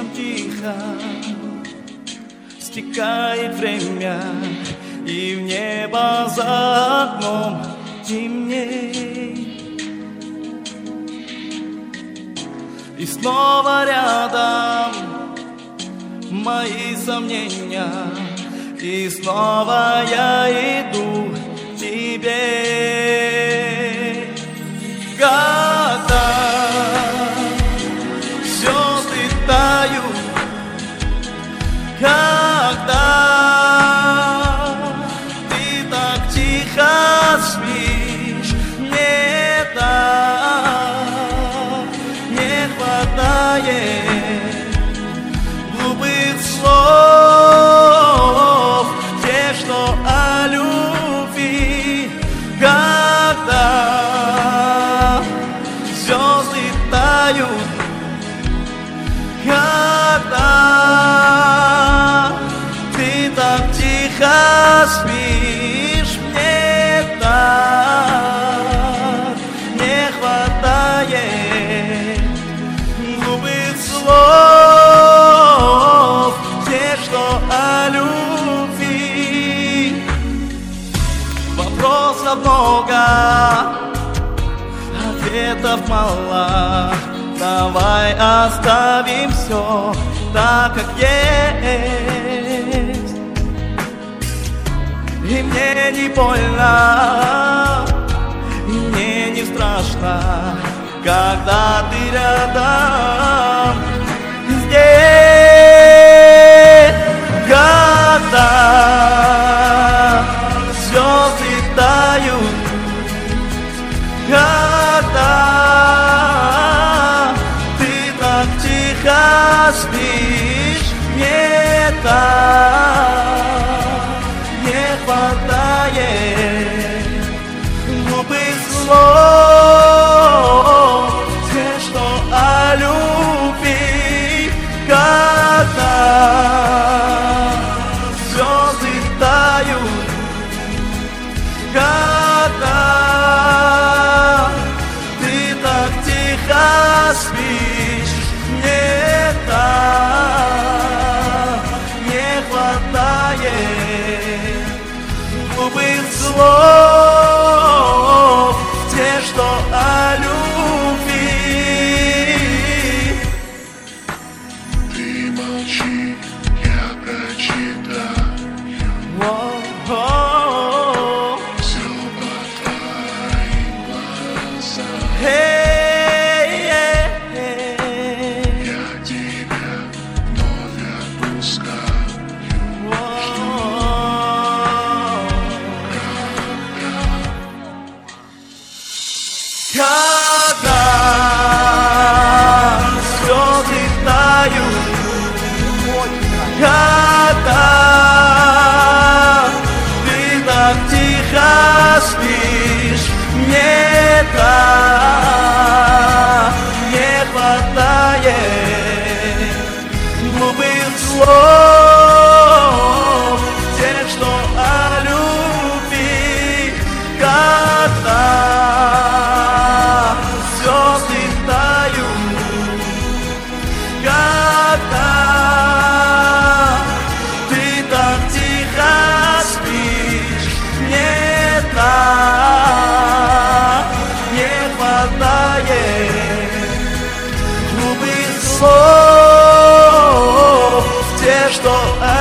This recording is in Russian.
очень тихо стекает время, и в небо за окном темней. И снова рядом мои сомнения, и снова я иду к тебе. Когда звезды тают, когда ты так тихо спишь, мне так не хватает глупых слов, те, что о любви. Когда звезды тают, когда ты так тихо спишь, мне так не хватает глупых слов, те, что о любви. Вопросов много, ответов мало. Давай оставим все так, как есть. И мне не больно, и мне не страшно, когда ты рядом здесь. Когда звезды тают, когда спишь, мне так не хватает глупых слов, те, что о любви. Когда звезды тают, когда ты так тихо спишь, мне не хватает глупых слов, те, что о любви. Ты молчи, я прочитаю все по твоим глазам. Когда звезды тают, когда ты так тихо спишь, мне так не хватает глупых слов, те, что о любви. Когда звезды тают, когда ты так тихо спишь, мне так не хватает глупых слов, те, что